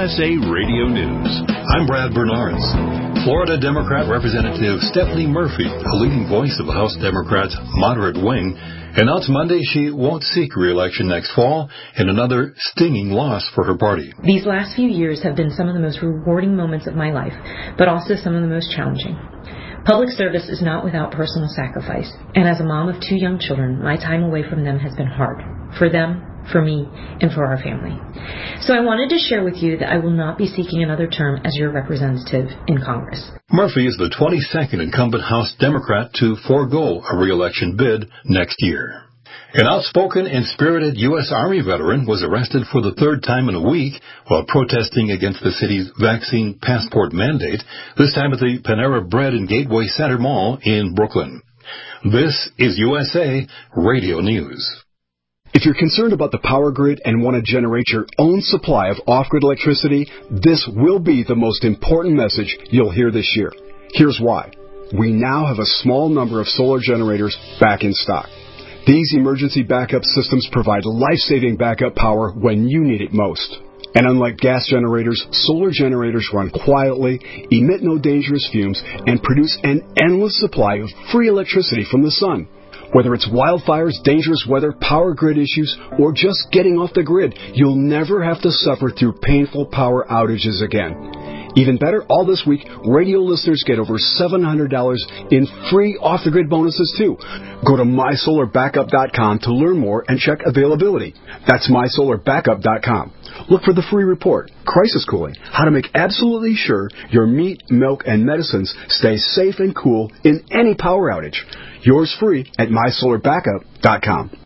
USA Radio News. I'm Brad Bernards. Florida Democrat Representative Stephanie Murphy, a leading voice of the House Democrats' moderate wing, announced Monday she won't seek re-election next fall in another stinging loss for her party. These last few years have been some of the most rewarding moments of my life, but also some of the most challenging. Public service is not without personal sacrifice, and as a mom of 2 young children, my time away from them has been hard. For them, for me, and for our family. So I wanted to share with you that I will not be seeking another term as your representative in Congress. Murphy is the 22nd incumbent House Democrat to forego a re-election bid next year. An outspoken and spirited U.S. Army veteran was arrested for the 3rd time in a week while protesting against the city's vaccine passport mandate, this time at the Panera Bread and Gateway Center Mall in Brooklyn. This is USA Radio News. If you're concerned about the power grid and want to generate your own supply of off-grid electricity, this will be the most important message you'll hear this year. Here's why. We now have a small number of solar generators back in stock. These emergency backup systems provide life-saving backup power when you need it most. And unlike gas generators, solar generators run quietly, emit no dangerous fumes, and produce an endless supply of free electricity from the sun. Whether it's wildfires, dangerous weather, power grid issues, or just getting off the grid, you'll never have to suffer through painful power outages again. Even better, all this week, radio listeners get over $700 in free off-the-grid bonuses, too. Go to mysolarbackup.com to learn more and check availability. That's mysolarbackup.com. Look for the free report, Crisis Cooling, how to make absolutely sure your meat, milk, and medicines stay safe and cool in any power outage. Yours free at mysolarbackup.com.